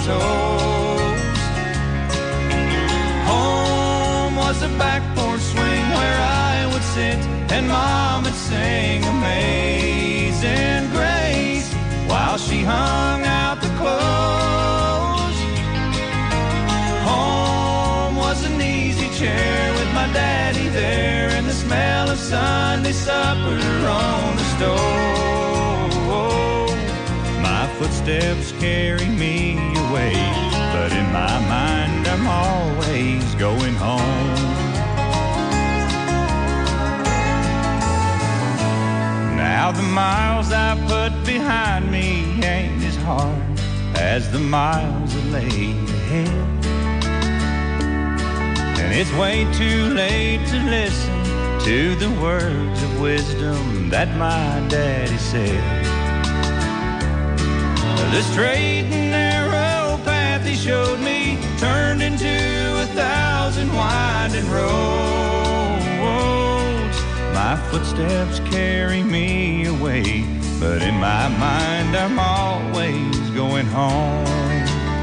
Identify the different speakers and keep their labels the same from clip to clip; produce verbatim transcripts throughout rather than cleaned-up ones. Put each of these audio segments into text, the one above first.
Speaker 1: toes. Home was a back porch swing where I would sit and Mom would sing Amazing Grace while she hung out the clothes. Home was an easy chair with my daddy there and the smell of Sunday supper on the stove. My footsteps carry me away, but in my mind I'm always going home. Now the miles I put behind me ain't as hard as the miles that lay ahead. And it's way too late to listen to the words of wisdom that my daddy said. The straight and narrow path he showed me turned into a thousand winding roads. My footsteps carry me away, but in my mind I'm always going home.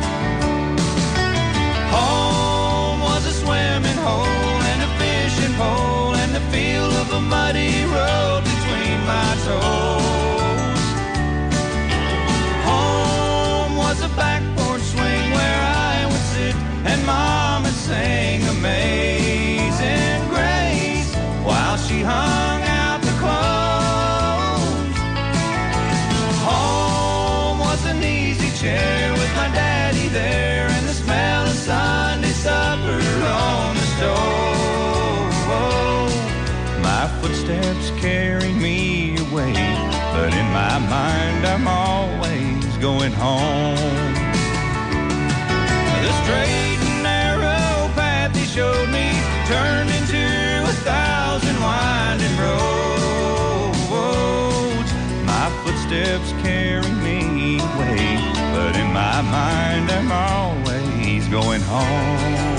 Speaker 1: Home was a swimming hole and a fishing pole and the feel of a muddy road between my toes. Home was a back porch swing where I would sit and Mom would sing Amazing Grace while she hung out the clothes. Home was an easy chair with my daddy there and the smell of Sunday supper on the stove. My footsteps carry me away, but in my mind I'm always going home. The straight and narrow path he showed me turned into a thousand winding roads. My footsteps carry me away, but in my mind I'm always going home.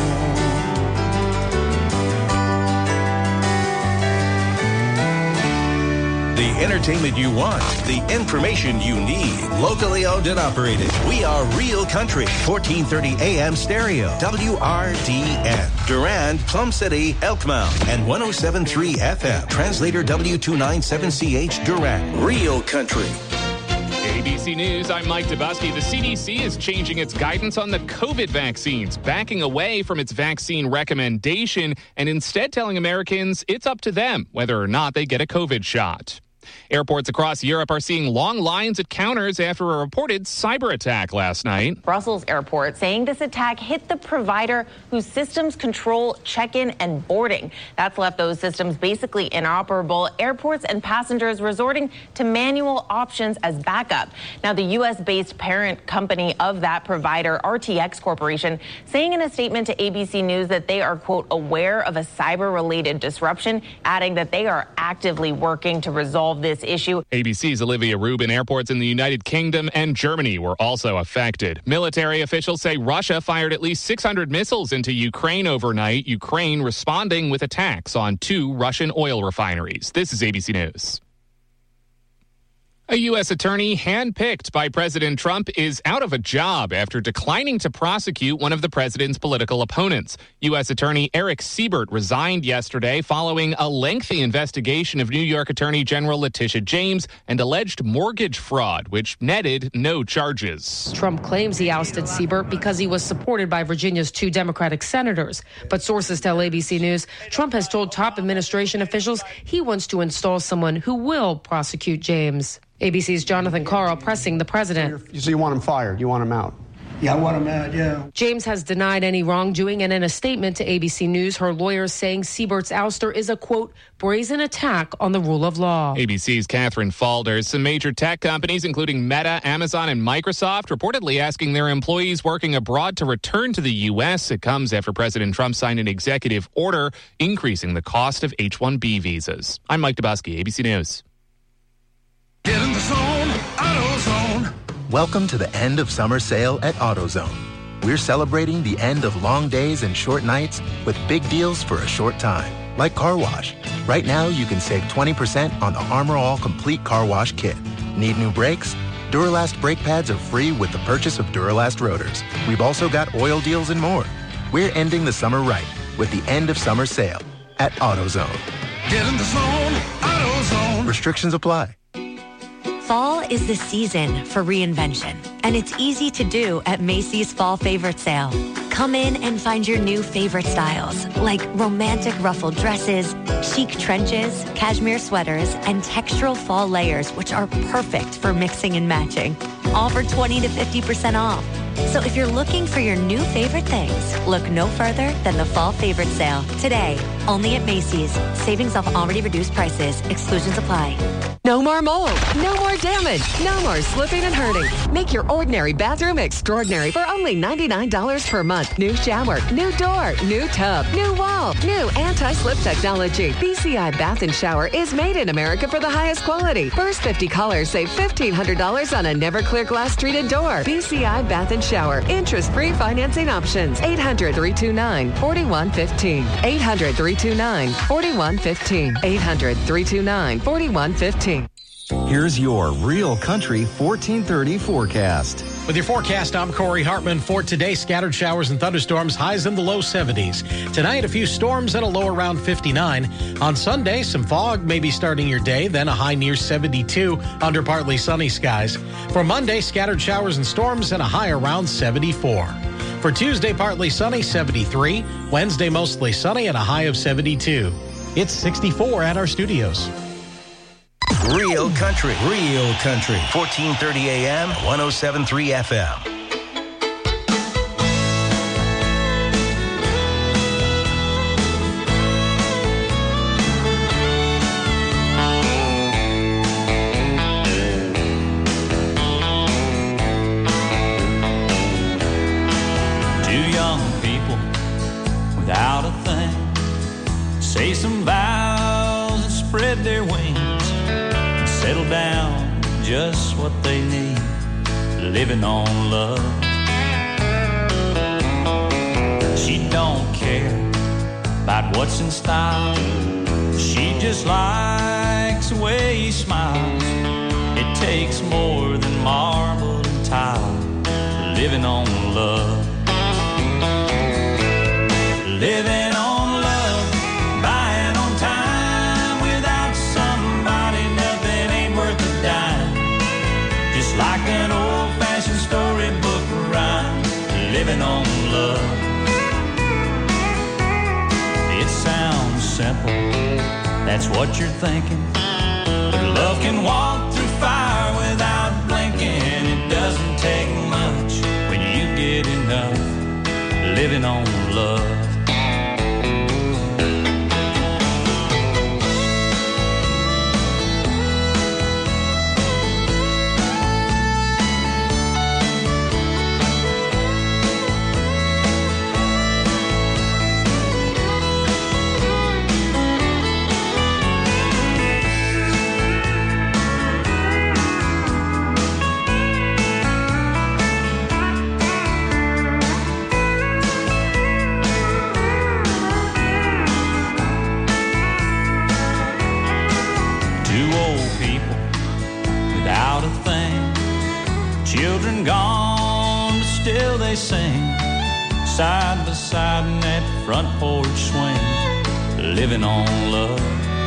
Speaker 2: The entertainment you want, the information you need, locally owned and operated. We are Real Country, fourteen thirty A M stereo, W R D N, Durand, Plum City, Elkmount, and one oh seven point three F M, translator W two ninety-seven C H, Durand. Real Country.
Speaker 3: A B C News, I'm Mike Dubusky. The C D C is changing its guidance on the COVID vaccines, backing away from its vaccine recommendation and instead telling Americans it's up to them whether or not they get a COVID shot. Airports across Europe are seeing long lines at counters after a reported cyber attack last night.
Speaker 4: Brussels airport saying this attack hit the provider whose systems control check-in and boarding. That's left those systems basically inoperable. Airports and passengers resorting to manual options as backup. Now, the U S-based parent company of that provider, R T X Corporation, saying in a statement to A B C News that they are, quote, aware of a cyber-related disruption, adding that they are actively working to resolve this issue.
Speaker 3: A B C's Olivia Rubin. Airports in the United Kingdom and Germany were also affected. Military officials say Russia fired at least six hundred missiles into Ukraine overnight, Ukraine responding with attacks on two Russian oil refineries. This is A B C News. A U S attorney handpicked by President Trump is out of a job after declining to prosecute one of the president's political opponents. U S Attorney Eric Siebert resigned yesterday following a lengthy investigation of New York Attorney General Letitia James and alleged mortgage fraud, which netted no charges.
Speaker 5: Trump claims he ousted Siebert because he was supported by Virginia's two Democratic senators. But sources tell A B C News Trump has told top administration officials he wants to install someone who will prosecute James. A B C's Jonathan Carl pressing the president.
Speaker 6: So you want him fired? You want him out?
Speaker 7: Yeah, I want him out, yeah.
Speaker 5: James has denied any wrongdoing, and in a statement to A B C News, her lawyers saying Siebert's ouster is a, quote, brazen attack on the rule of law.
Speaker 3: A B C's Catherine Falders. Some major tech companies, including Meta, Amazon, and Microsoft, reportedly asking their employees working abroad to return to the U S. It comes after President Trump signed an executive order increasing the cost of H one B visas. I'm Mike Dubusky, A B C News.
Speaker 8: Get in the zone, AutoZone.
Speaker 9: Welcome to the end of summer sale at AutoZone. We're celebrating the end of long days and short nights with big deals for a short time, like car wash. Right now, you can save twenty percent on the Armor All Complete Car Wash Kit. Need new brakes? Duralast brake pads are free with the purchase of Duralast rotors. We've also got oil deals and more. We're ending the summer right with the end of summer sale at AutoZone.
Speaker 8: Get in the zone, AutoZone.
Speaker 9: Restrictions apply.
Speaker 10: Fall is the season for reinvention, and it's easy to do at Macy's Fall Favorite Sale. Come in and find your new favorite styles, like romantic ruffled dresses, chic trenches, cashmere sweaters, and textural fall layers, which are perfect for mixing and matching. All for twenty to fifty percent off. So if you're looking for your new favorite things, look no further than the Fall Favorite Sale. Today, only at Macy's. Savings off already reduced prices. Exclusions apply.
Speaker 11: No more mold. No more damage. No more slipping and hurting. Make your ordinary bathroom extraordinary for only ninety-nine dollars per month. New shower, new door, new tub, new wall, new anti-slip technology. B C I Bath and Shower is made in America for the highest quality. First fifty callers save fifteen hundred dollars on a never clear glass treated door. B C I Bath and Shower. Interest-free financing options. eight hundred, three two nine, four one one five. eight hundred, three two nine, four one one five. eight hundred, three two nine, four one one five.
Speaker 12: Here's your Real Country fourteen thirty forecast.
Speaker 13: With your forecast, I'm Corey Hartman. For today, scattered showers and thunderstorms, highs in the low seventies. Tonight, a few storms and a low around fifty-nine. On Sunday, some fog may be starting your day, then a high near seventy-two under partly sunny skies. For Monday, scattered showers and storms and a high around seventy-four. For Tuesday, partly sunny, seventy-three. Wednesday, mostly sunny and a high of seventy-two. It's sixty-four at our studios.
Speaker 2: Real Country. Real Country. fourteen thirty A M, one oh seven point three F M.
Speaker 1: Two young people without a thing say some vows and spread their wings. Settle down, just what they need, living on love. She don't care about what's in style. She just likes the way he smiles. It takes more than marble and tile, living on love. Living on love, buying on time. Without somebody, nothing ain't worth a dime. Just like an old-fashioned storybook rhyme, living on love. It sounds simple, that's what you're thinking. But love can walk through fire without blinking. It doesn't take much when you get enough, living on love. Children gone, but still they sing, side by side in that front porch swing, living on love.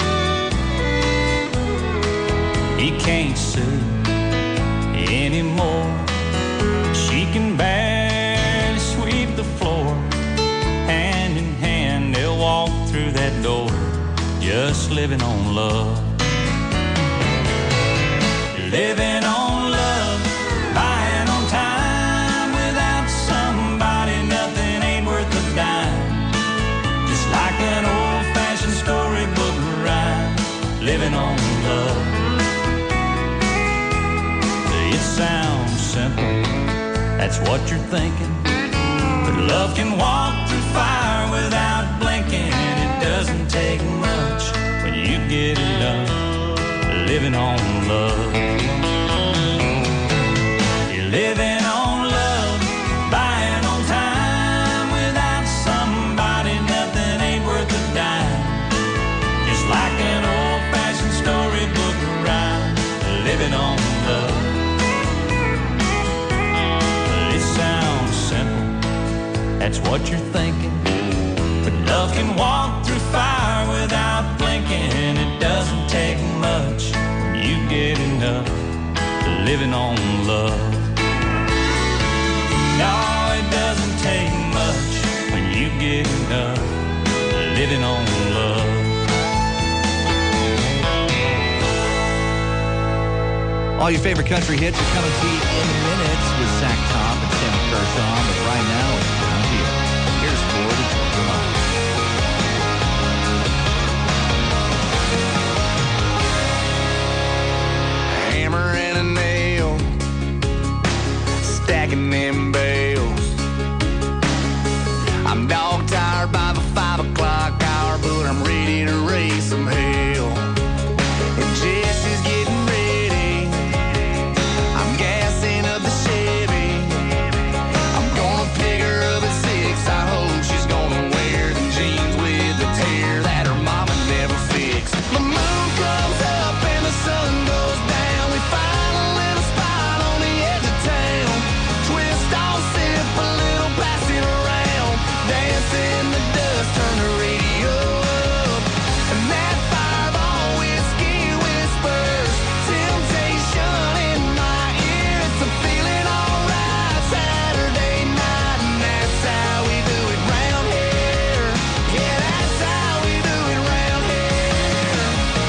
Speaker 1: He can't see anymore. She can barely sweep the floor. Hand in hand they'll walk through that door, just living on love. Living on love, buying on time. Without somebody, nothing ain't worth a dime. Just like an old-fashioned storybook rhyme, living on love. It sounds simple, that's what you're thinking. But love can walk through fire without blinking. It doesn't take much when you get enough, living on love. You're living on love, buying on time. Without somebody, nothing ain't worth a dime. Just like an old-fashioned storybook rhyme, living on love. that's what you're thinking. But love can walk through fire without blinking. It doesn't take much when you get enough living on love. No, it doesn't take much when you get enough living on love.
Speaker 14: All your favorite country hits are coming to you in minutes with Zach Top and Sammy Kershaw. But right now, it's around here. Here's Ford and Georgia Line.
Speaker 15: Hammer and a nail, stacking them bales. I'm dog tired by the five o'clock hour, but I'm ready to raise some hell. And Jesse's getting ready. I'm gassing up the Chevy. I'm gonna pick her up at six. I hope she's gonna wear the jeans with the tear that her mama never fixed. The moon comes up and the sun goes down. We find a little spot on the edge of town. Twist off, sip a little, pass it around. Dance in the dust, turn the radio up. And that fireball whiskey whispers temptation in my ear. It's a feeling alright Saturday night, and that's how we do it round here. Yeah, that's how we do it round here.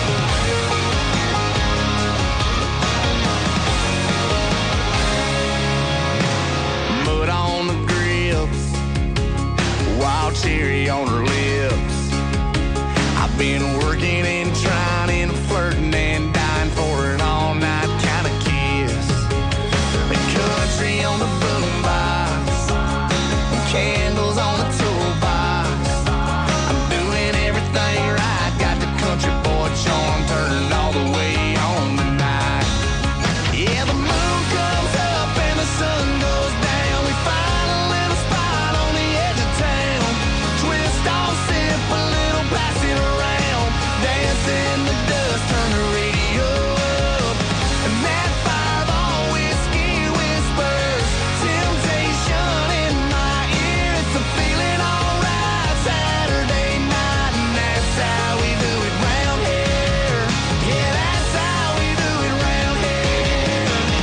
Speaker 15: Mud on the grips, wild cherry on her lips. I've been working and trying and flirting and dying for an all-night kind of kiss. The country on the boombox, candles on the toolbox. I'm doing everything right, got the country boy charm turned all the way on tonight. Yeah, the moon comes up and the sun goes down. We find a little spot on the edge of town. Twist off, sip a little, pass it around. Dance in the dust, turn the radio up. And that fireball whiskey whispers temptation in my ear. It's a feeling alright Saturday night, and that's how we do it round here. Yeah, that's how we do it round here.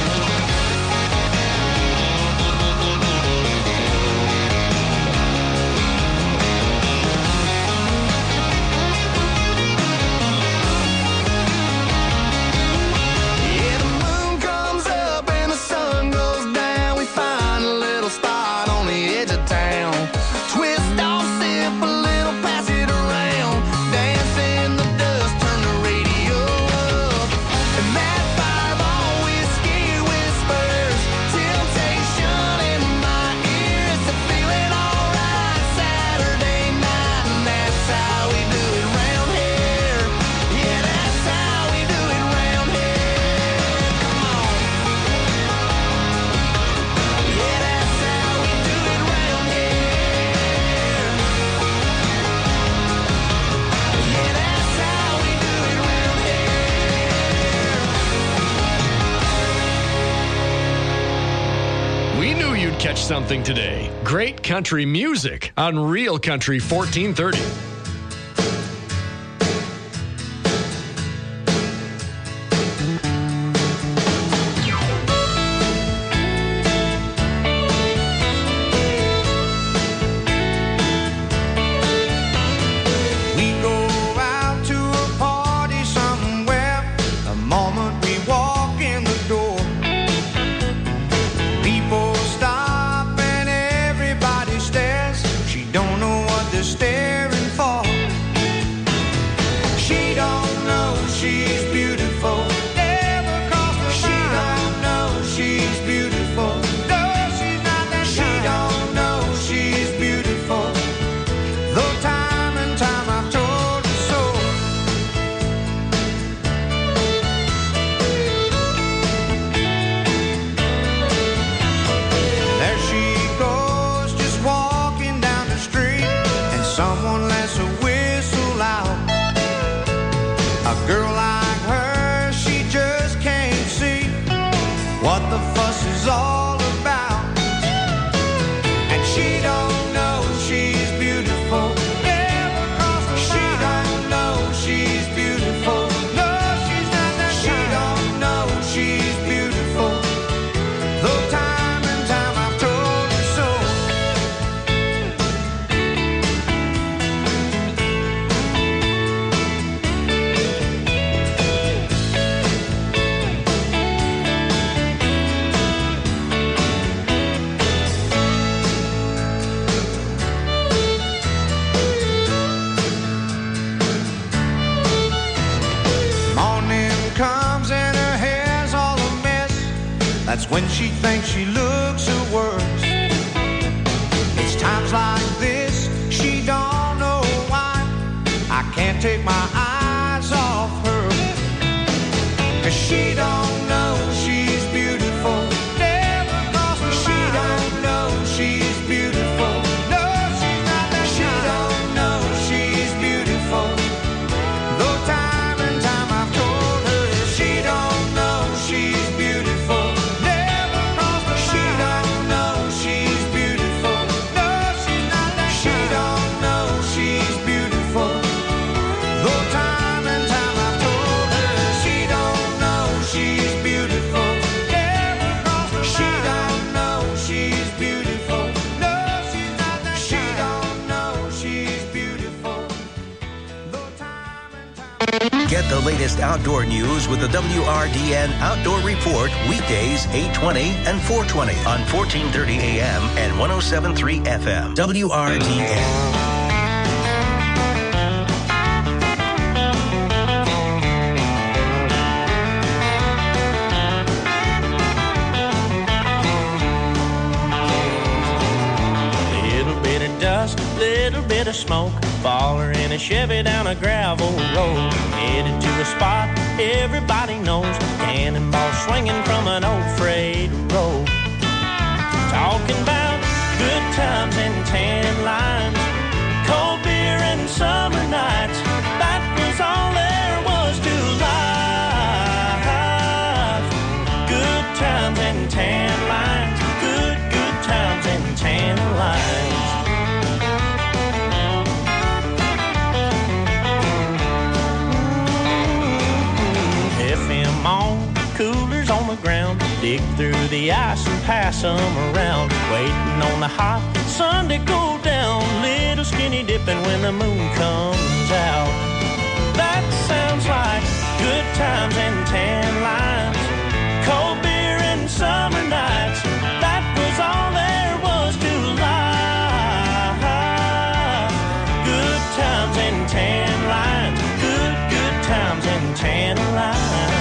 Speaker 15: Yeah, the moon comes up and the sun goes down. We find a little spot on the edge of town. Twist off, sip a little, pass it around. Dance in the dust, turn the radio up. And that fireball whiskey whispers temptation in my ear. It's a feeling alright Saturday night, and that's how we do it round here. Yeah, that's how we do it round here. Come on. Yeah, that's how we do it round here. Yeah, that's how we do it round here.
Speaker 16: We knew you'd catch something today. Great country music on Real Country fourteen thirty.
Speaker 1: We go out to a party somewhere. The moment we walk in the door, people stop and everybody stares. She don't know what they're staring for. She don't know she's beautiful. Never crossed her mind. She don't know she's beautiful. No, she's not that kind. She don't know she's beautiful. Though time and time I've told her so. There she goes, just walking down the street, and someone lets a whistle out. A girl like her, she just can't see what the fuss is all about. And she don't know That's when she thinks she looks her worst. It's times like this, she don't know why I can't take my eyes off her. 'Cause she don't know she's beautiful. Never crossed her mind. She don't know she's beautiful. No, she's not that She kind. Don't know she's beautiful. Though time and time I've told her she don't know she's beautiful. Never crossed her She mind. Don't know she's beautiful. No, she's not that She kind. Don't know she's beautiful. Though time and time I've told her she don't know she's beautiful. Never crossed her She mind. Don't know she's beautiful. No, she's not that She kind. Don't know she's beautiful. Though time and time.
Speaker 2: Get the latest outdoor news with the W R D N Outdoor Report weekdays eight twenty and four twenty on fourteen thirty A M and one oh seven point three F M. W R D N.
Speaker 17: Little bit of dust, little bit of smoke, baller in a Chevy down a gravel road, headed to a spot everybody knows, cannonball swinging from an old freight road. Talking about good times and tan lines, cold beer and summer nights, that was all there was to life. Good times and tan lines, good, good times and tan lines. F M on, coolers on the ground, dig through the ice and pass them around, waiting on the hot sun to go down, little skinny dipping when the moon comes out. That sounds like good times and tan lines, cold beer and summer nights, that was all there was to life. Good times and tan lines, good, good times and tan lines.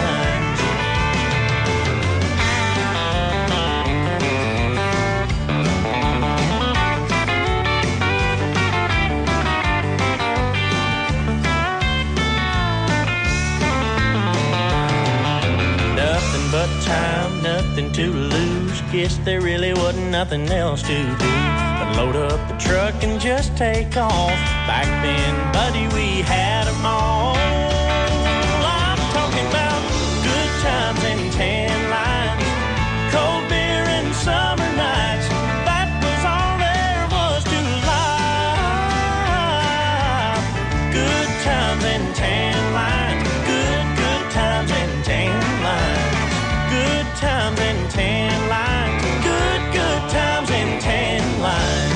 Speaker 17: Nothing but time, nothing to lose. Guess there really wasn't nothing else to do but load up the truck and just take off. Back then, buddy, we had 'em all. I'm talking about good times and tan lines, cold beer and summer nights, that was all there was to life. Good times and tan lines, good, good times and tan lines, good times and tan lines, good, good times and tan lines.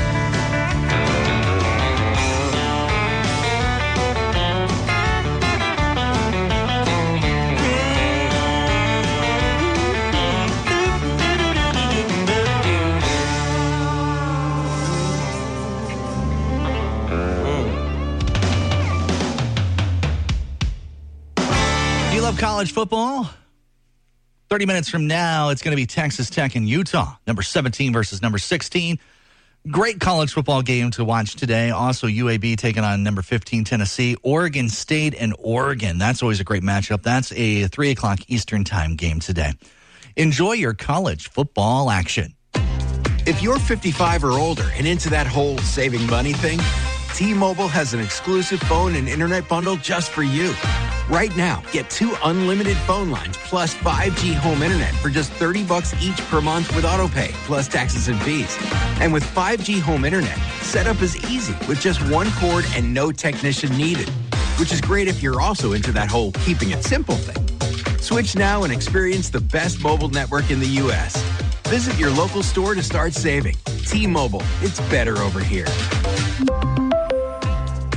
Speaker 14: Do you love college football? thirty minutes from now, it's going to be Texas Tech and Utah, number seventeen versus number sixteen. Great college football game to watch today. Also, U A B taking on number fifteen, Tennessee. Oregon State and Oregon. That's always a great matchup. That's a three o'clock Eastern time game today. Enjoy your college football action.
Speaker 18: If you're fifty-five or older and into that whole saving money thing, T-Mobile has an exclusive phone and internet bundle just for you. Right now, get two unlimited phone lines plus five G home internet for just thirty bucks each per month with autopay, plus taxes and fees. And with five G home internet, setup is easy with just one cord and no technician needed, which is great if you're also into that whole keeping it simple thing. Switch now and experience the best mobile network in the U S. Visit your local store to start saving. T-Mobile, it's better over here.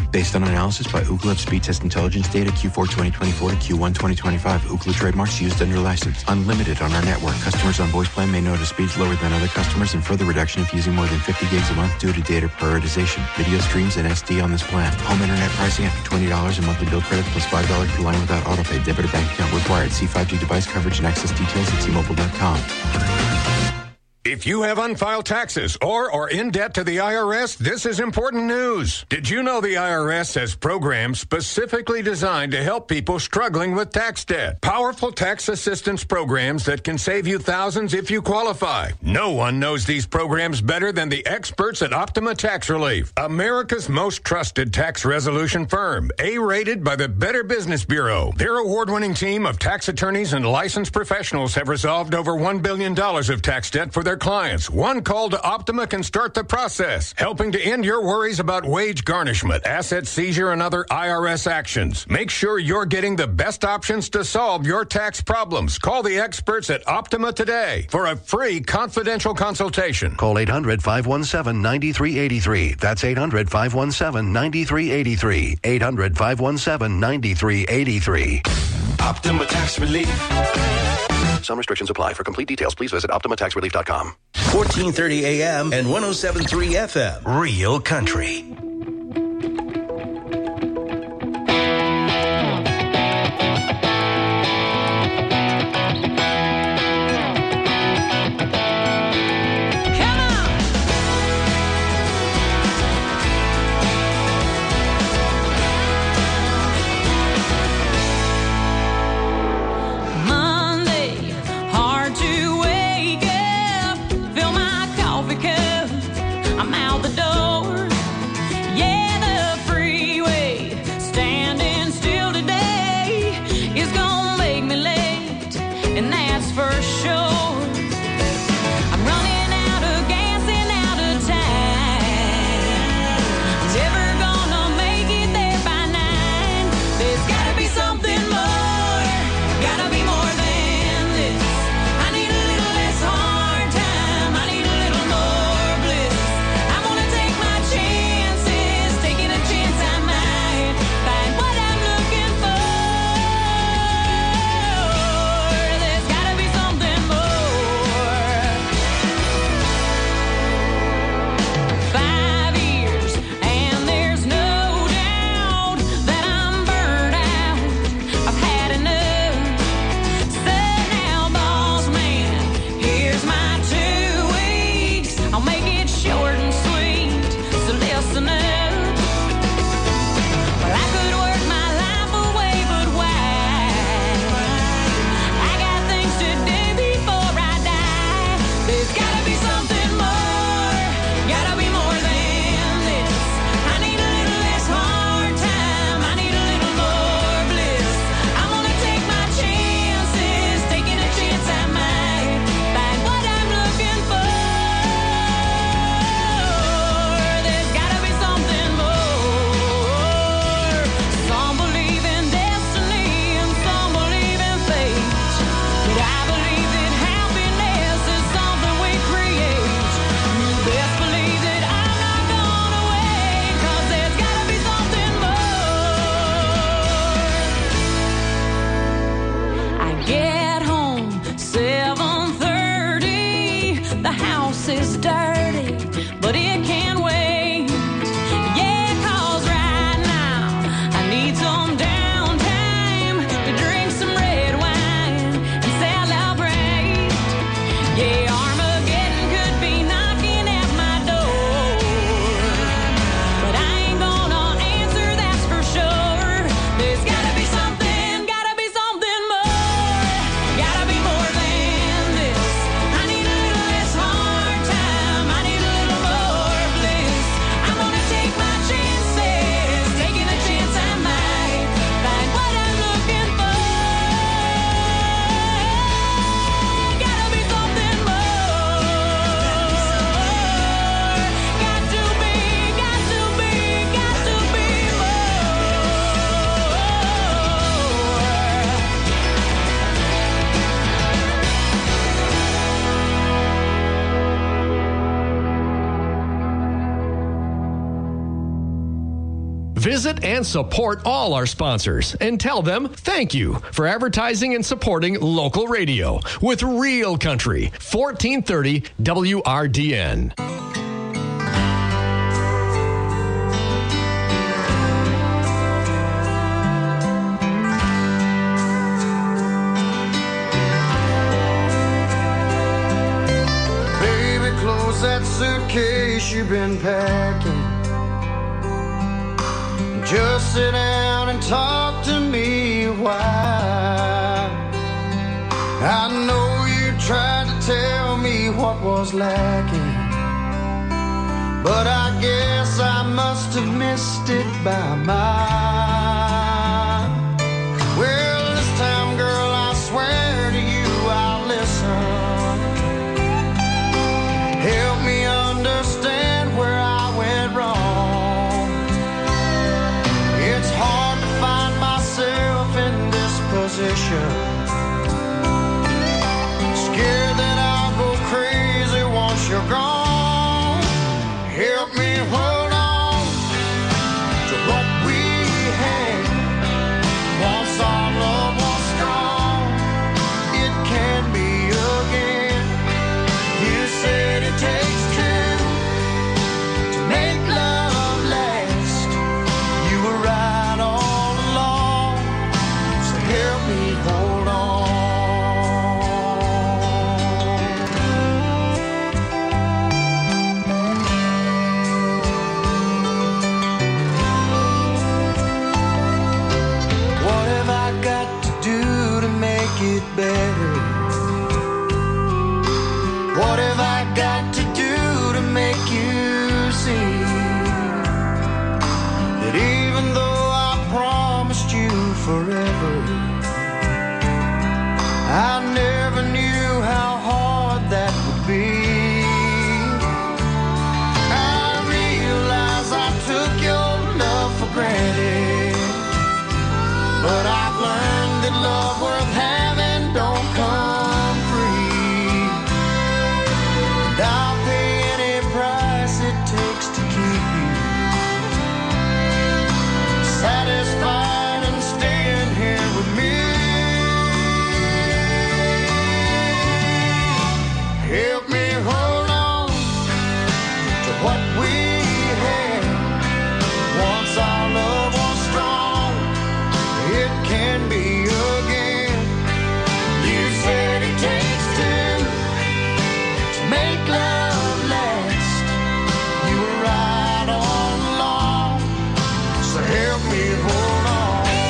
Speaker 18: Based on analysis by Ookla of speed test intelligence data Q four twenty twenty-four to Q one twenty twenty-five. Ookla trademarks used under license. Unlimited on our network. Customers on voice plan may notice speeds lower than other customers and further reduction if using more than fifty gigs a month due to data prioritization. Video streams and S D on this plan. Home internet pricing after twenty dollars and monthly bill credit plus five dollars per line without autopay. Debit or bank account required. See five G device coverage and access details at T Mobile dot com.
Speaker 19: If you have unfiled taxes or are in debt to the I R S, this is important news. Did you know the I R S has programs specifically designed to help people struggling with tax debt? Powerful tax assistance programs that can save you thousands if you qualify. No one knows these programs better than the experts at Optima Tax Relief, America's most trusted tax resolution firm, A-rated by the Better Business Bureau. Their award-winning team of tax attorneys and licensed professionals have resolved over one billion dollars of tax debt for their clients. One call to Optima can start the process, helping to end your worries about wage garnishment, asset seizure, and other I R S actions. Make sure you're getting the best options to solve your tax problems. Call the experts at Optima today for a free confidential consultation.
Speaker 20: Call eight hundred, five one seven, nine three eight three. That's eight hundred, five one seven, nine three eight three. eight hundred, five one seven, nine three eight three.
Speaker 2: Optima Tax Relief.
Speaker 20: Some restrictions apply. For complete details, please visit optima tax relief dot com.
Speaker 2: fourteen thirty A M and one oh seven point three F M. Real Country.
Speaker 16: Visit and support all our sponsors and tell them thank you for advertising and supporting local radio with Real Country, fourteen thirty W R D N.
Speaker 7: Baby, close that suitcase you've been packing. Just sit down and talk to me a while. I know you tried to tell me what was lacking, but I guess I must have missed it by mile. Well, this time, girl, I swear to you I'll listen. Help me understand where I went wrong. It's hard to find myself in this position. Scared that I'll go crazy once you're gone. Help me hold on to what we had. Once our love was strong, it can be again. You said it takes two to make love last. You were right all along, so help me hold on. What have I got to do to make it better? What have I got to do to make you see that even though I promised you forever, I never knew how hard that would be. I realize I took your love for granted, but I've learned that love worth having don't come free. And I'll pay any price it takes to keep you satisfied and staying here with me. Help me hold on to what we had. Once our love was strong, it can be again. You said it takes two to make love last. You were right all along, so help me hold on.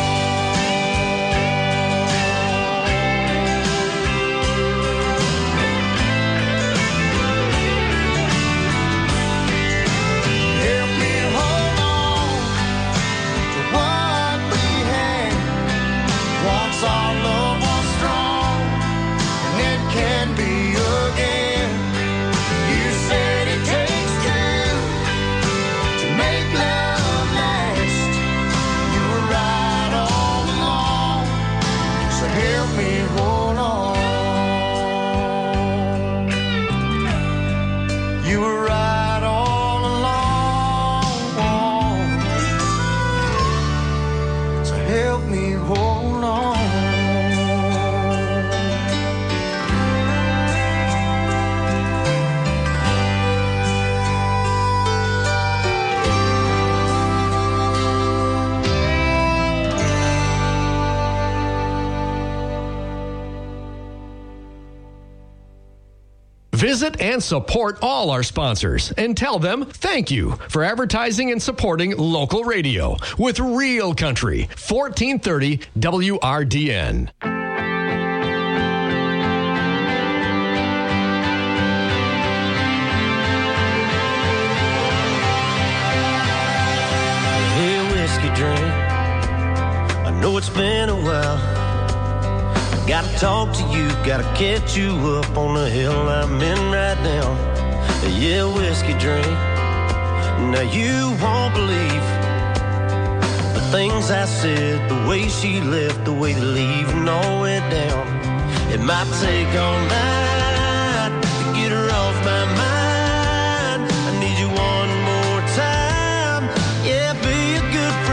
Speaker 7: Help me hold on to what we had. Once our love was strong, and it can be again. You said it takes two to make love last. You were right all along, so help me hold on. You were right all along, so help me hold on.
Speaker 16: Visit and support all our sponsors and tell them thank you for advertising and supporting local radio with Real Country, fourteen thirty W R D N.
Speaker 17: Hey, whiskey drink, I know it's been a while. Gotta talk to you, gotta catch you up on the hill I'm in right now. Yeah, whiskey drink. Now you won't believe the things I said, the way she left, the way they leave and all went down. It might take all night to get her off my mind. I need you one more time. Yeah, be a good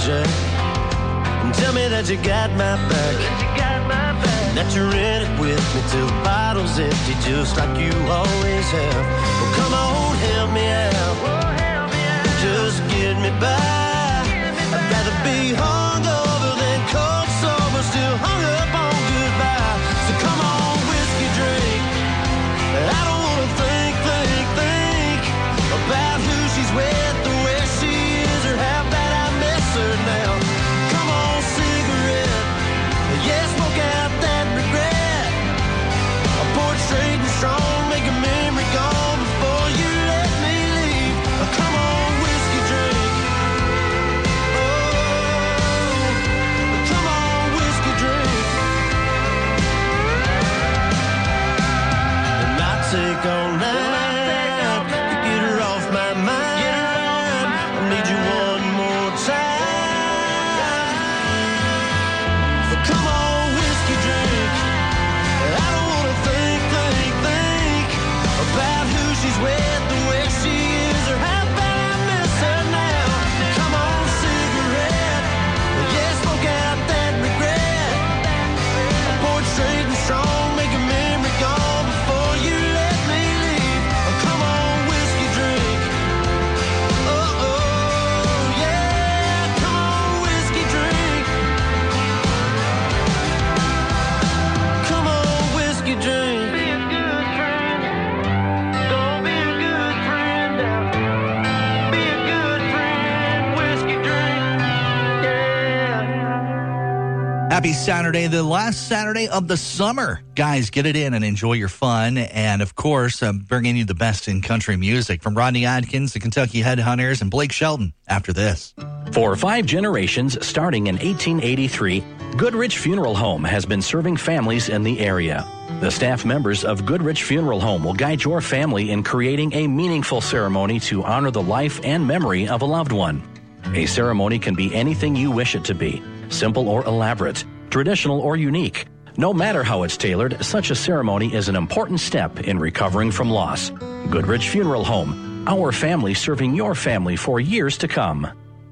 Speaker 21: Jack. And tell me that you got my back. That you're in it with me till the bottle's empty, just like you always have. Well, come on, help me out. Just get me by. I'd rather be hungover than cold sober, still hung up on goodbye. So come on, whiskey drink. I don't wanna think, think, think about who she's with, or where she is, or how bad I miss her now. Come on, cigarette. Yeah, smoke out that regret. I pour it straight and strong, make a memory gone before you let me leave. Come on, whiskey drink. Oh, come on, whiskey drink. And I take all night to get her off my mind. I need you one more time. Come on, whiskey drink. I don't wanna think, think, think about who she's with, or where she is, or how bad I miss her now. Come on, cigarette. Yeah, smoke out that regret. I pour it straight and strong, make a memory gone before you let me leave. Come on, whiskey drink. Oh, oh, yeah. Come on, whiskey drink. Come on, whiskey drink. Be a good friend. Gonna be a good friend now. Be a good friend. Whiskey drink. Yeah.
Speaker 14: Happy Saturday, the last Saturday of the summer. Guys, get it in and enjoy your fun. And, of course, I'm bringing you the best in country music from Rodney Atkins, the Kentucky Headhunters, and Blake Shelton after this.
Speaker 22: For five generations, starting in eighteen eighty-three, Goodrich Funeral Home has been serving families in the area. The staff members of Goodrich Funeral Home will guide your family in creating a meaningful ceremony to honor the life and memory of a loved one. A ceremony can be anything you wish it to be, simple or elaborate, traditional or unique. No matter how it's tailored, such a ceremony is an important step in recovering from loss. Goodrich Funeral Home, our family serving your family for years to come.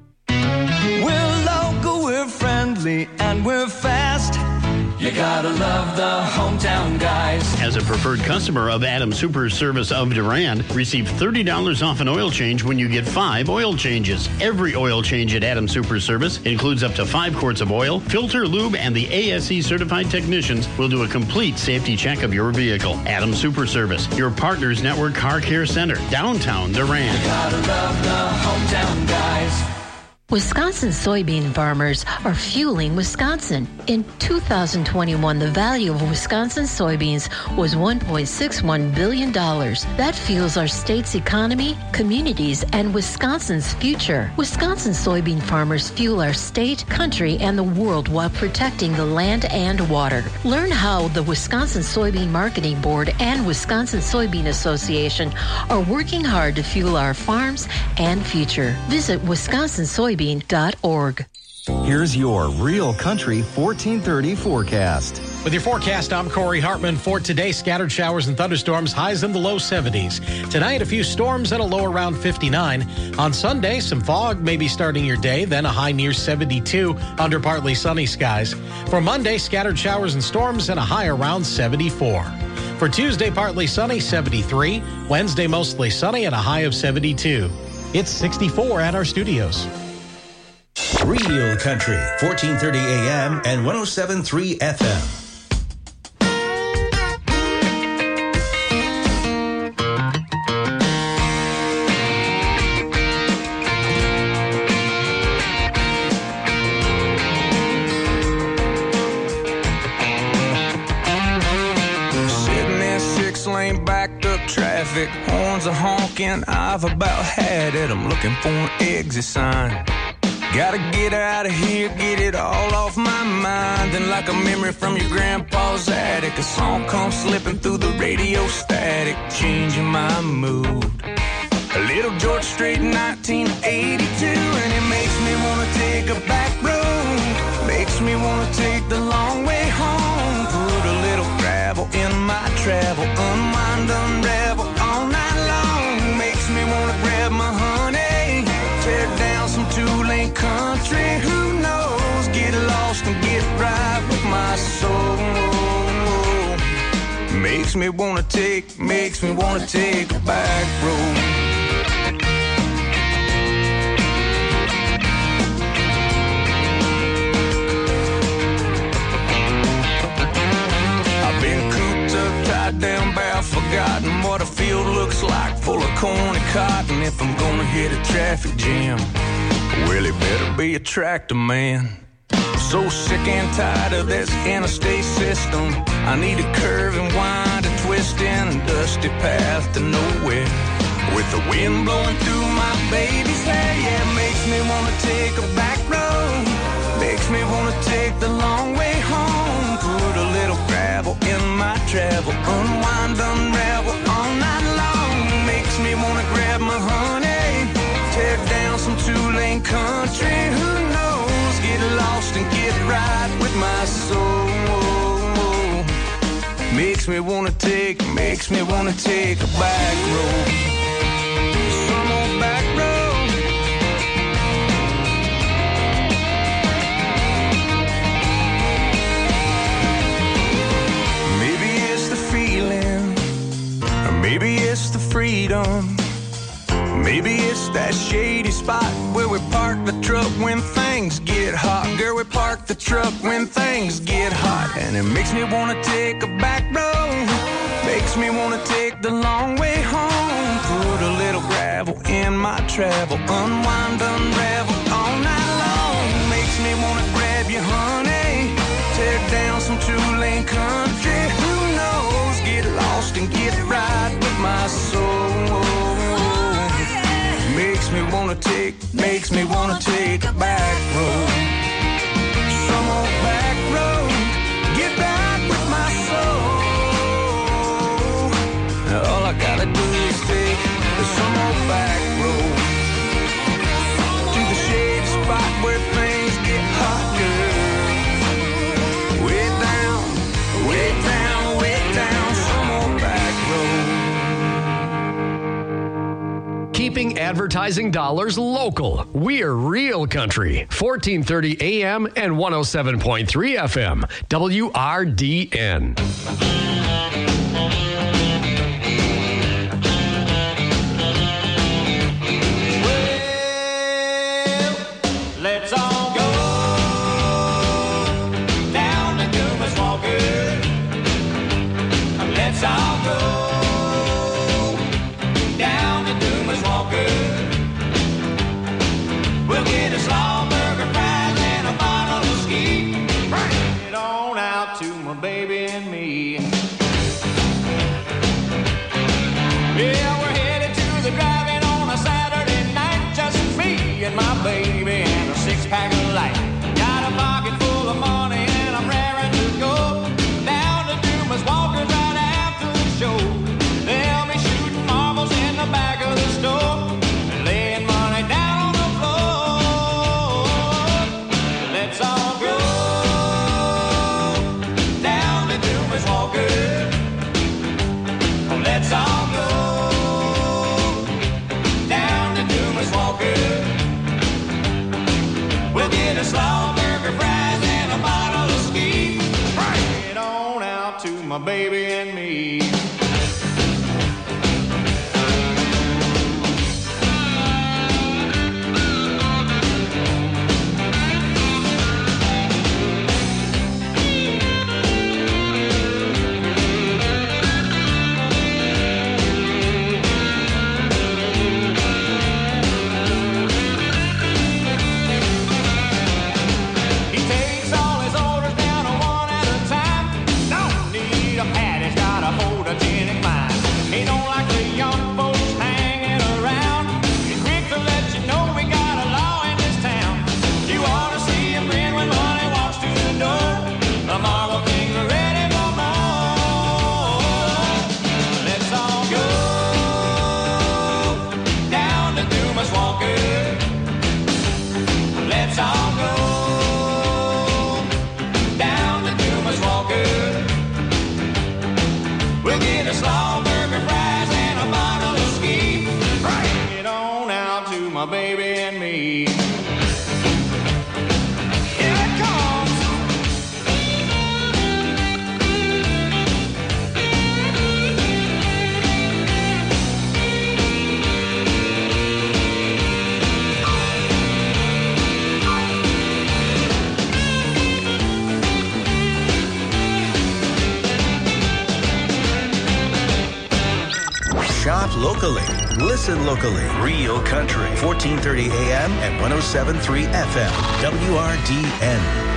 Speaker 1: We're local, we're friendly, and we're fast. You gotta love the hometown guys.
Speaker 23: As a preferred customer of Adam Super Service of Durand, receive thirty dollars off an oil change when you get five oil changes. Every oil change at Adam Super Service includes up to five quarts of oil, filter, lube, and the A S E certified technicians will do a complete safety check of your vehicle. Adam Super Service, your Partners Network Car Care Center, downtown Durand.
Speaker 1: You gotta love the hometown guys.
Speaker 24: Wisconsin soybean farmers are fueling Wisconsin. In two thousand twenty-one, the value of Wisconsin soybeans was one point six one billion dollars. That fuels our state's economy, communities, and Wisconsin's future. Wisconsin soybean farmers fuel our state, country, and the world while protecting the land and water. Learn how the Wisconsin Soybean Marketing Board and Wisconsin Soybean Association are working hard to fuel our farms and future. Visit Wisconsin Soybean dot org.
Speaker 12: Here's your Real Country fourteen thirty forecast.
Speaker 13: With your forecast, I'm Corey Hartman. For today, scattered showers and thunderstorms, highs in the low seventies. Tonight, a few storms and a low around fifty-nine. On Sunday, some fog may be starting your day, then a high near seventy-two under partly sunny skies. For Monday, scattered showers and storms and a high around seventy-four. For Tuesday, partly sunny, seventy-three. Wednesday, mostly sunny and a high of seventy-two. It's sixty-four at our studios.
Speaker 2: Real Country, fourteen thirty A M and one oh seven point three F M.
Speaker 1: Sitting in six-lane backed up traffic, horns are honking, I've about had it. I'm looking for an exit sign. Gotta get out of here, get it all off my mind. And like a memory from your grandpa's attic, a song comes slipping through the radio static, changing my mood. A little George Strait in nineteen eighty-two, and it makes me wanna take a back road. Makes me wanna take the long way home. Put a little gravel in my travel, unwind, unravel all night long. Makes me wanna grab my honey, tear down some two-lane country. soul. Makes me wanna take, makes me wanna take a back road. I've been cooped up, tied down, bow, forgotten what a field looks like, full of corn and cotton. If I'm gonna hit a traffic jam, well, it better be a tractor man. I'm so sick and tired of this interstate system. I need a curve and wind, a twist in a dusty path to nowhere. With the wind blowing through my baby's hair, yeah, makes me wanna take a back road. Makes me wanna take the long way home. Put a little gravel in my travel, unwind, unravel all night long. Makes me wanna grab my honey, tear down some two-lane country. Who knows? Get lost and get right with my soul. Makes me wanna take, makes me wanna take a back road. Some old back road. Maybe it's the feeling, or maybe it's the freedom. Maybe it's that shady spot where we park the truck when things get hot. Girl, we park the truck when things get hot. And it makes me wanna take a back road. Makes me wanna take the long way home. Put a little gravel in my travel. Unwind, unravel all night long. Makes me wanna grab you, honey. Tear down some two-lane country. Who knows? Get lost and get right with my soul. Makes me wanna take, makes me wanna take a back road. Some old back road, get back with my soul. All I gotta do is take some old back road to the shady spot where things get hot, girl. Way down, way down, way down, some old back road.
Speaker 16: Keeping advertising dollars local. We're Real Country. fourteen thirty A M and one oh seven point three F M. W R D N.
Speaker 1: Let's all go down to Dumas Walker. Let's all go down to Dumas Walker. We'll get a slaw burger, fries, and a bottle of ski. Bring it on out to my baby and me. Yeah, we're headed to the drive-in on a Saturday night. Just me and my baby and a six-pack of light. Got a pocket full of money and I'm raring to go down to Dumas Walker's right after the show. They'll be shooting marbles in the back of the store and laying money down on the floor. Let's all go down to Dumas Walker. Let's all go down to Dumas Walker. We'll get a slaw burger, fries, and a bottle of ski. Bring it on out to my baby and me. He takes all his orders down one at a time. Don't need a pad, he's got a hold of
Speaker 2: Shop locally. Listen locally. Real Country. fourteen thirty A M and one oh seven point three F M. W R D N.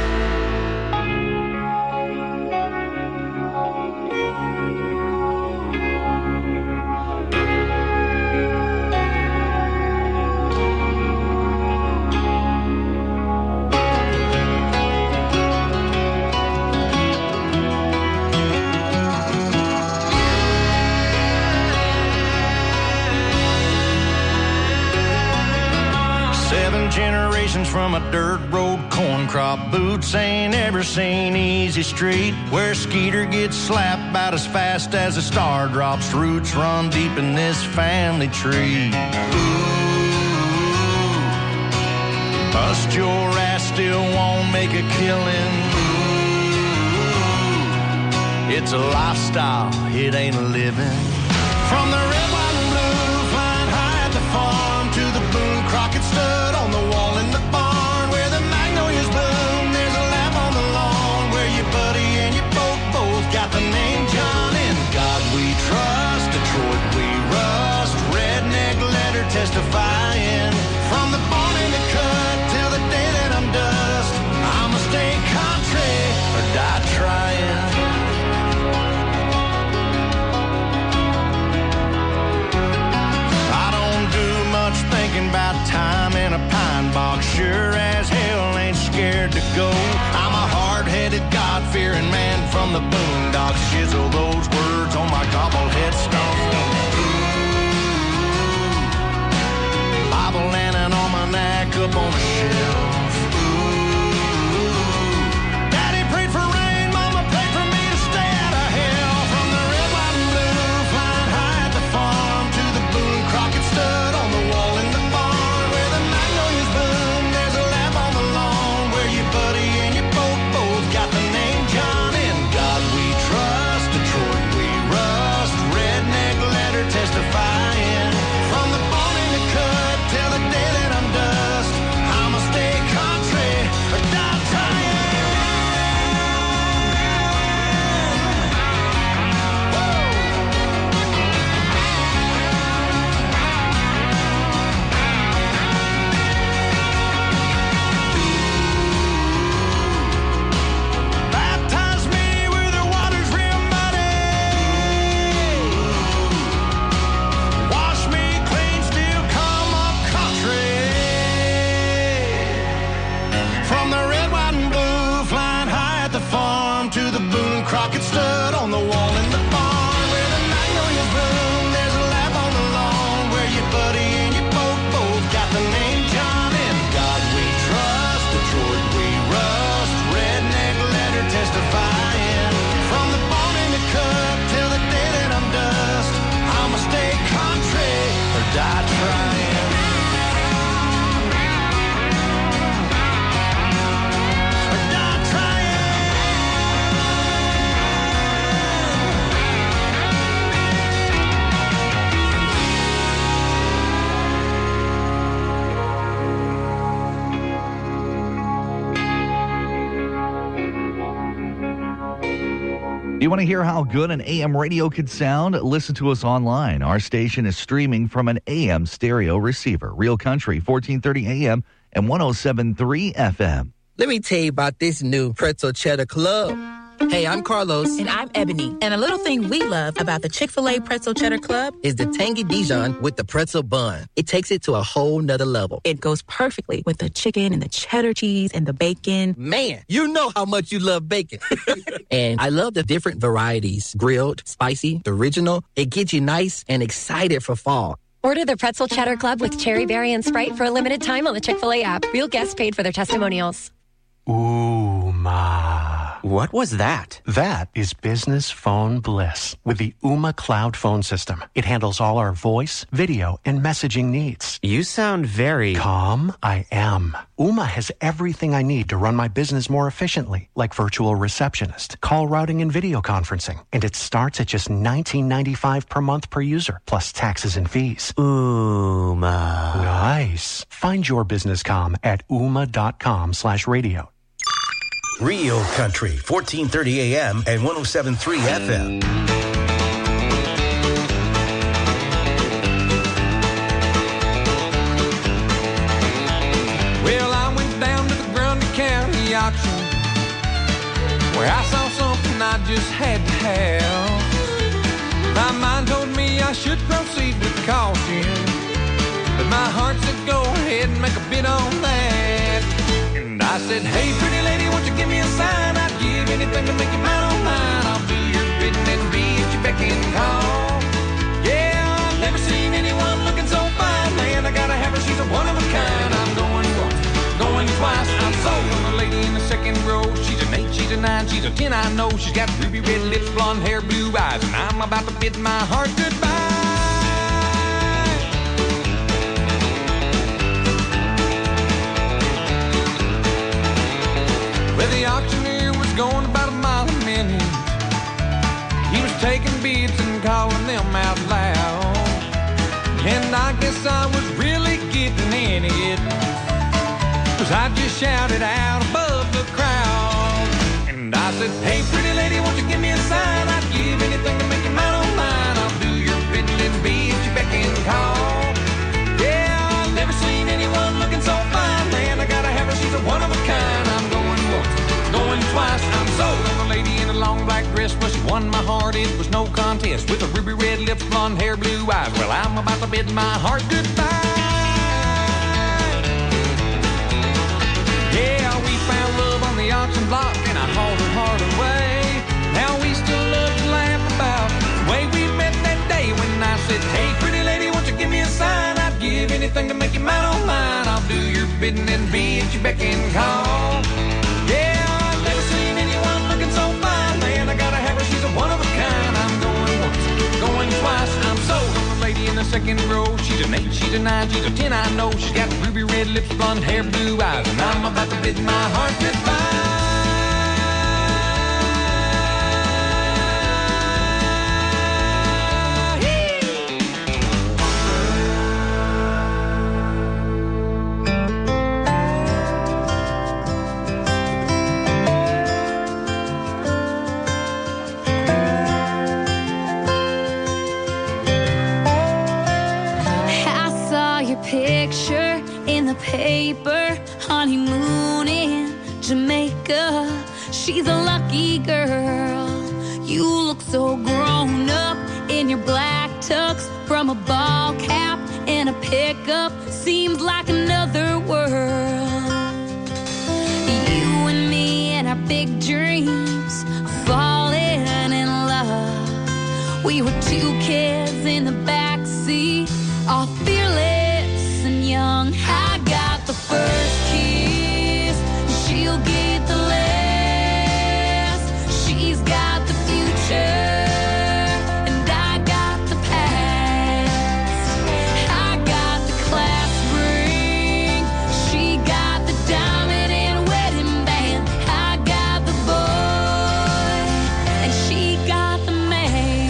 Speaker 21: From a dirt road corn crop, boots ain't ever seen easy street, where Skeeter gets slapped about as fast as a star drops. Roots run deep in this family tree. Ooh, bust your ass, still won't make a killing. Ooh, it's a lifestyle, it ain't a living. From the red, white, and blue, flying high at the farm, to the Boone Crockett stud on the wall in the barn, where the magnolias bloom. There's a lamp on the lawn, where your buddy and your boat both got the name John. In God we trust, Detroit we rust, redneck letter testifying. From the barn in the cut till the day that I'm dust, I'ma stay country or die trying. Thinking about time in a pine box, sure as hell ain't scared to go. I'm a hard-headed, God-fearing man from the boondocks. Chisel those words on my gobblehead stone. Ooh, Bible and an almanac up on a shelf. Ooh, Daddy prayed for rain, Mama prayed for me to stay out of hell. From the red, white, and blue, flying high at the farm, to the Boone Crockett stud on the wall in the barn, where the magnolias bloom. There's a lamp on the lawn, where your buddy and your boat both got the name John. In God we trust, Detroit we rust, redneck letter testifying. From the barn in the cut till the day that I'm dust, I'ma stay country or die trying. Baptize me where the water's real muddy. Wash me clean, still come up country. From the red, white, and blue, flying high at the farm, to the Boone Crockett stud on the wall in the barn, where the magnolias bloom. There's a lamp on the lawn, where your buddy and your boat both got the name John. In God we trust, Detroit we rust, redneck letter testifying. From the barn in the cut till the day that I'm dust, I'ma stay country or die trying. Or die trying.
Speaker 14: Do you want to hear how good an A M radio could sound? Listen to us online. Our station is streaming from an A M stereo receiver. Real Country, fourteen thirty A M and one oh seven point three F M.
Speaker 3: Let me tell you about this new Pretzel Cheddar Club. Hey, I'm Carlos.
Speaker 4: And I'm Ebony. And a little thing we love about the Chick-fil-A Pretzel Cheddar Club
Speaker 3: is the tangy Dijon with the pretzel bun. It takes it to a whole nother level.
Speaker 4: It goes perfectly with the chicken and the cheddar cheese and the bacon.
Speaker 3: Man, you know how much you love bacon. And I love the different varieties. Grilled, spicy, original. It gets you nice and excited for fall.
Speaker 5: Order the Pretzel Cheddar Club with cherry berry and Sprite for a limited time on the Chick-fil-A app. Real guests paid for their testimonials.
Speaker 6: Ooh, ma.
Speaker 25: What was that?
Speaker 6: That is business phone bliss with the Ooma Cloud phone system. It handles all our voice, video, and messaging needs.
Speaker 25: You sound very...
Speaker 6: Calm, I am. Ooma has everything I need to run my business more efficiently, like virtual receptionist, call routing, and video conferencing. And it starts at just nineteen ninety-five per month per user, plus taxes and fees.
Speaker 25: Ooma.
Speaker 6: Nice. Find your business comm at ooma.com slash radio.
Speaker 2: Real Country, fourteen thirty A M and one oh seven point three F M.
Speaker 1: where I saw something I just had to have. My mind told me I should proceed with caution, but my heart said go ahead and make a bid on that. And I said, hey, pretty lady, won't you give me a sign? I'd give anything to make you mine on mine. I'll do your bidding and be at your beck and call. Yeah, I've never seen anyone looking so fine. Man, I gotta have her, she's a one of a kind. I'm going once, going twice. I'm sold on the lady in the second row. She's an eight, she's a nine, she's a ten, I know. She's got ruby red lips, blonde hair, blue eyes, and I'm about to bid my heart goodbye. Well, the auctioneer was going about a mile a minute. He was taking bids and calling them out loud. And I guess I was really getting in it, 'cause I just shouted out above the crowd. And I said, hey, pretty lady, won't you give me a sign? I'd give anything to make you mine on mine. I'll do your bidding and be at your beck and call. Yeah, I've never seen anyone looking so fine. Man, I gotta have her, she's a one of a kind. I'm going once, going twice. I'm sold on the lady in a long black dress. Well, she won my heart, it was no contest. With her ruby red lips, blonde hair, blue eyes. Well, I'm about to bid my heart goodbye. Yeah, we found love on the auction block, and I hauled her heart away. Now we still love to laugh about the way we met that day when I said, hey, pretty lady, won't you give me a sign? I'd give anything to make you mine on mine. I'll do your bidding and be at your beck and call. Yeah, I've never seen anyone looking so fine. Man, I gotta have her, she's a one of a kind. I'm going once, going twice. I'm sold on the lady in the second row. She's an eight, she's a nine, she's a ten, I know. She's got ruby red lips, blonde hair, blue eyes, and I'm about to bid my heart goodbye.
Speaker 8: Picture in the paper, honeymoon in Jamaica. She's a lucky girl. You look so grown up in your black tux, from a ball cap and a pickup. Seems like another world. You and me and our big dreams, falling in love. We were two kids in the backseat, all fearless and young. I got the first kiss, she'll get the last. She's got the future, and I got the past. I got the class ring, she got the diamond and wedding band. I got the boy, and she got the man.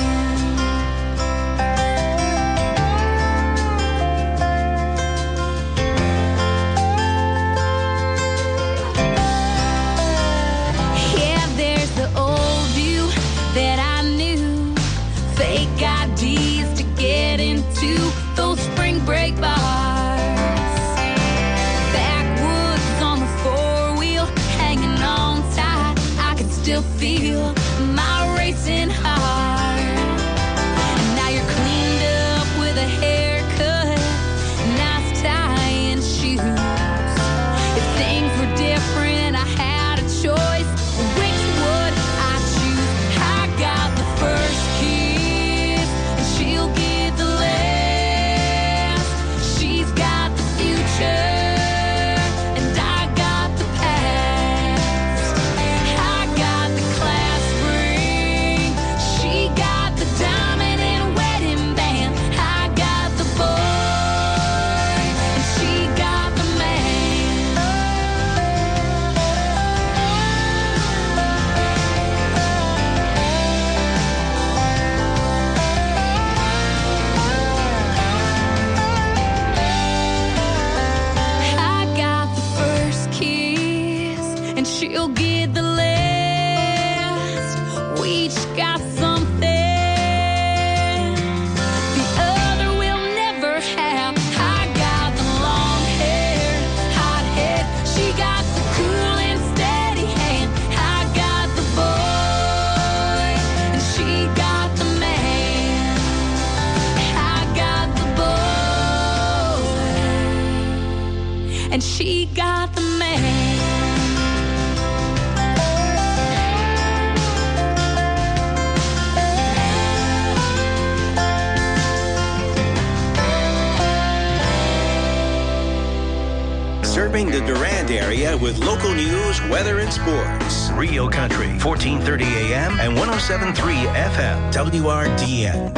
Speaker 8: and she got the man.
Speaker 2: Serving the Durand area with local news, weather, and sports. Real Country, fourteen thirty A M and one oh seven point three F M, W R D N.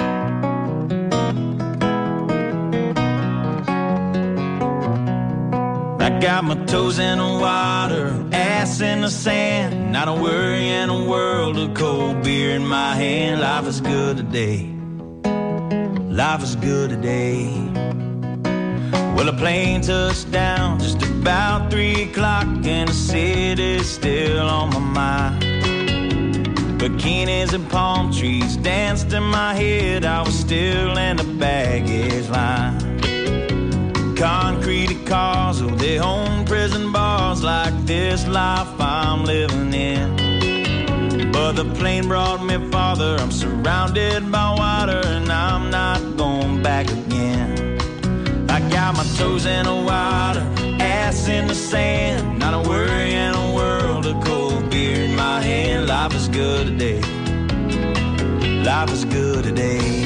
Speaker 1: I got my toes in the water, ass in the sand, not a worry in a world of cold beer in my hand. Life is good today. Life is good today. Well, a plane touched down just about three o'clock, and the city's still on my mind. Bikinis and palm trees danced in my head. I was still in the baggage line. Concrete cars, oh, they own prison bars like this life I'm living in. But the plane brought me farther. I'm surrounded by water, and I'm not going back again. I got my toes in the water, ass in the sand, not a worry in a world of cold beer in my hand. Life is good today. Life is good today.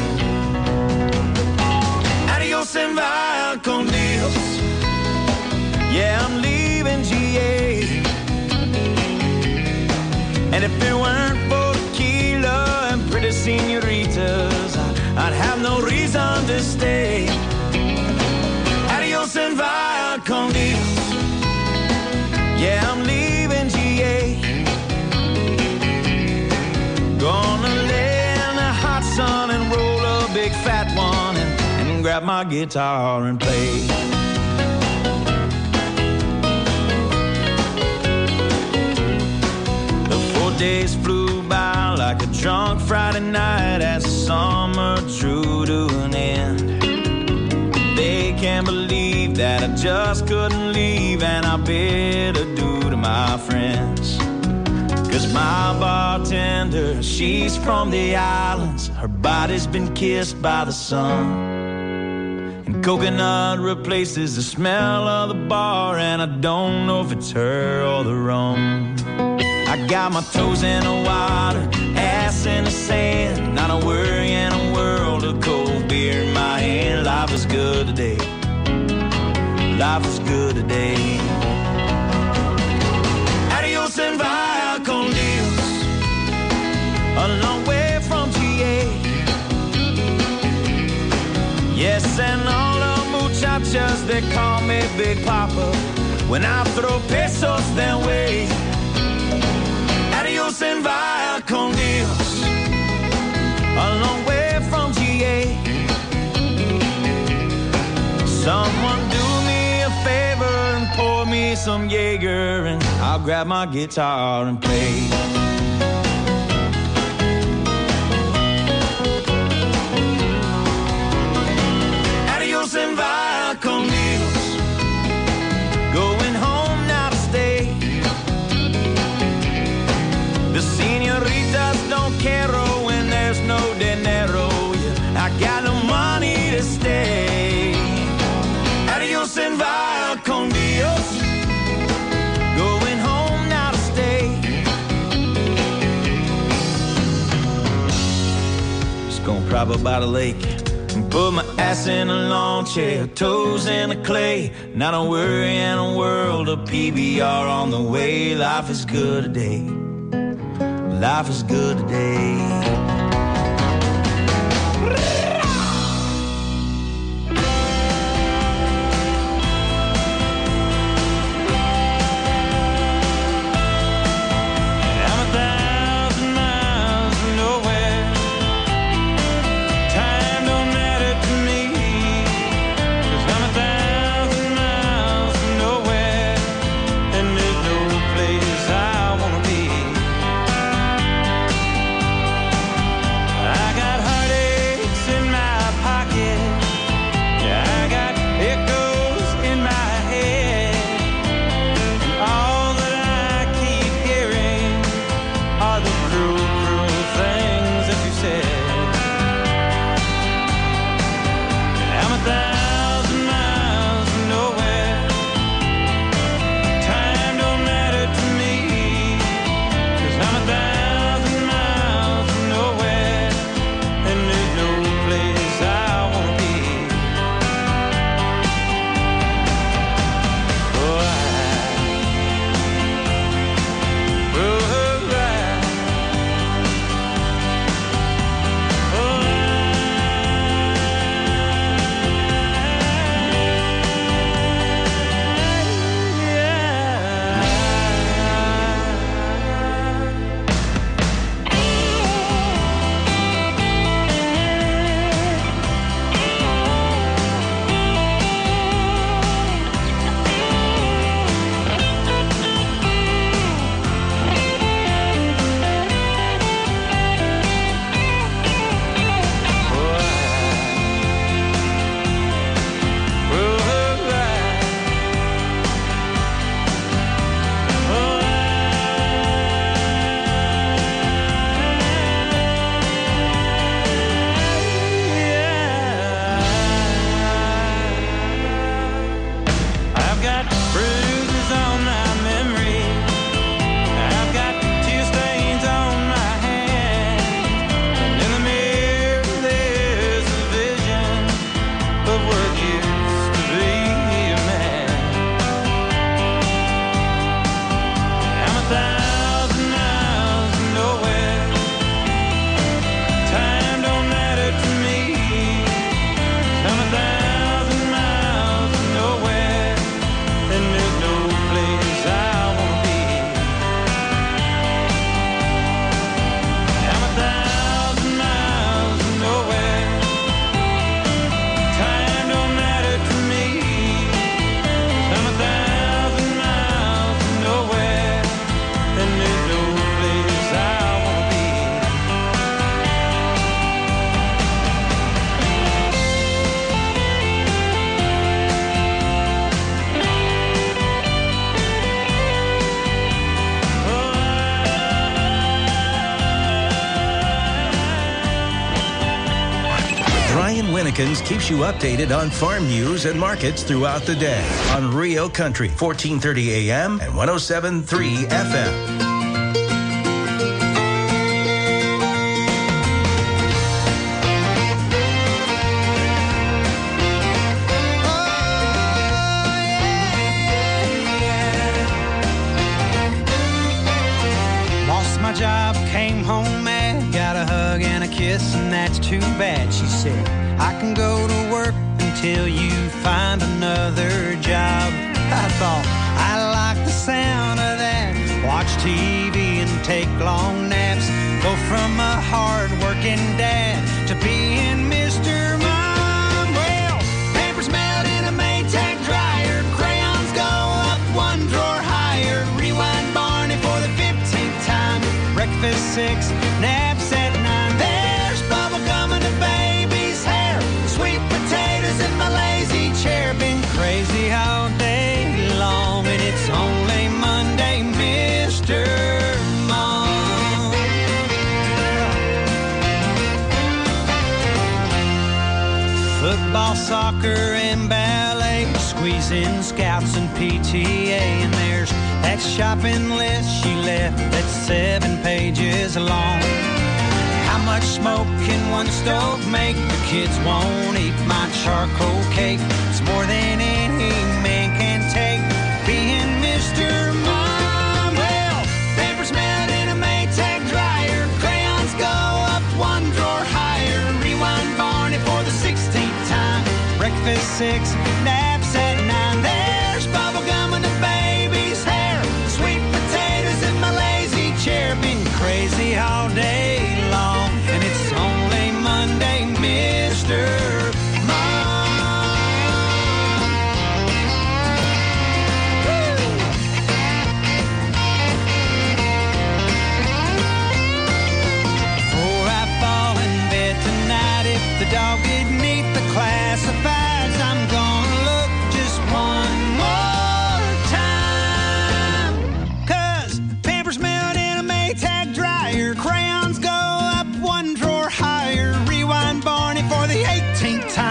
Speaker 1: Adios and via con Dios. Yeah, I'm leaving G A. And if it weren't for tequila and pretty senoritas, I'd have no reason to stay. Adios and via con Dios. Yeah, I'm leaving G A. Gonna lay in the hot sun and roll a big fat one and, and grab my guitar and play. The four days flew by like a drunk Friday night as the summer drew to an end. They can't believe that I just couldn't leave, and I bid adieu to my friends. Cause my bartender, she's from the islands. Her body's been kissed by the sun, and coconut replaces the smell of the bar, and I don't know if it's her or the rum. I got my toes in the water, ass in the sand, not a worry in a world of cold beer in my hand. Life is good today. Life is good today. Adios and via con Dios. A long way from G A. Yes, and all the muchachas, they call me Big Papa when I throw pesos their way. Adios and via con Dios. A long way from G A. Someone do me a favor and pour me some Jaeger, and I'll grab my guitar and play. Adios and via con Dios. Going home now to stay. The senoritas don't care when there's no dinero. Yeah, I got no money to stay. Adios and via con Dios. Going home now to stay. Just gonna prop up by the lake and put my ass in a lawn chair, toes in the clay. Not a worry in a world of P B R on the way. Life is good today. Life is good today.
Speaker 2: Winnekins keeps you updated on farm news and markets throughout the day on Real Country, fourteen thirty A M and one oh seven point three F M.
Speaker 9: Job, came home mad, got a hug and a kiss, and that's too bad. She said, I can go to work until you find another job. I thought, I like the sound of that. Watch T V and take long naps. Go from a hard-working dad to being Mister Mom. Well, papers melt in a Maytag dryer. Crayons go up one drawer higher. Rewind Barney for the fifteenth time. Breakfast six, naps at nine. There's bubble gum in the baby's hair. Sweet potatoes in my lazy chair. Been crazy all day long, and it's only Monday, Mister Mom. Football, soccer, and ballet. Squeezing scouts and P T A. And there's that shopping list she left that's seven pages long. How much smoke can one stove make? The kids won't eat my charcoal cake. It's more than any man can take, being Mister Mom. Well, papers melt in a Maytag dryer. Crayons go up one drawer higher. Rewind Barney for the sixteenth time. Breakfast six, naps at nine. There's bubble gum in the baby's hair. Sweet potatoes in my lazy chair. Been crazy all day long, and it's only Monday, Mister Before I fall in bed tonight, if the dog didn't eat the classified,